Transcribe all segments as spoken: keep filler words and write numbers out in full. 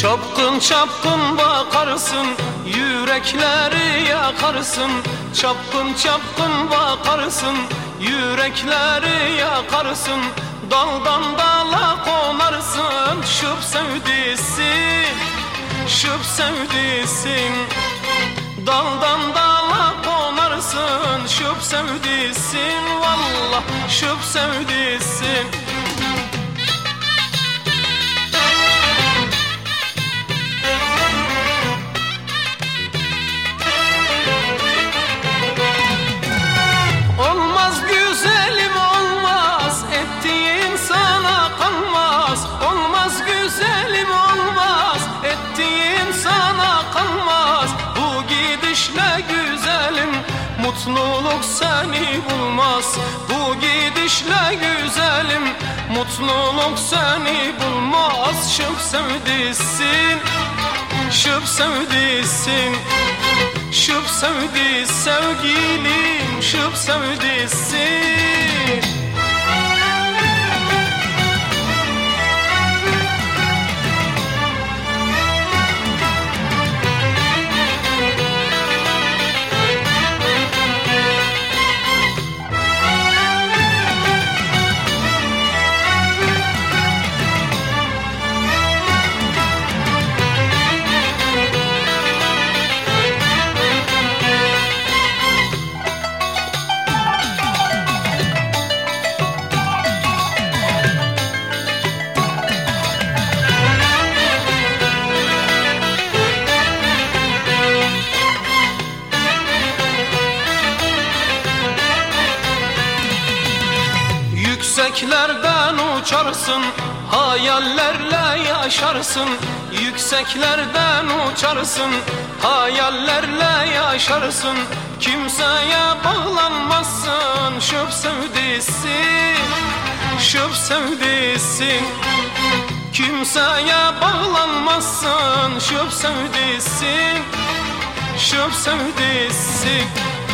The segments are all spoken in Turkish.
Çapkın çapkın bakarsın, yürekleri yakarsın. Çapkın çapkın bakarsın, yürekleri yakarsın. Daldan dala konarsın, şıp sevdisin, şıp sevdisin. Daldan dala konarsın, şıp sevdisin. Vallah şıp sevdisin. Olmaz güzelim olmaz, ettiğin sana kalmaz. Olmaz güzelim olmaz, ettiğin sana kalmaz. Bu gidişle güzelim, mutluluk seni bulmaz. Bu gidişle güzelim, mutluluk seni bulmaz. Şıp sevdisin, şıp sevdisin. Şıp sevdi sevgilim, şıp sevdisin. Yükseklerden uçarsın, hayallerle yaşarsın. Yükseklerden uçarsın, hayallerle yaşarsın. Kimseye bağlanmazsın, şıp sevdisin, şıp sevdisin. Kimseye bağlanmazsın, şıp sevdisin, şıp sevdisin.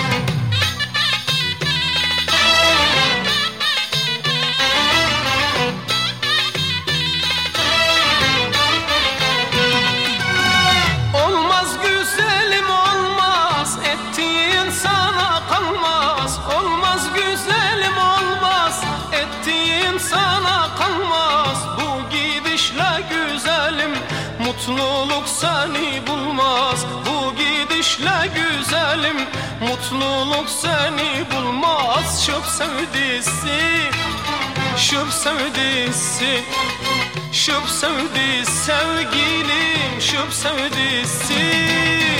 Sana kalmaz bu gidişle güzelim, mutluluk seni bulmaz. Bu gidişle güzelim, mutluluk seni bulmaz. Şıp sevdisin, şıp sevdisin. Şıp sevdi sevgilim, şıp sevdisin.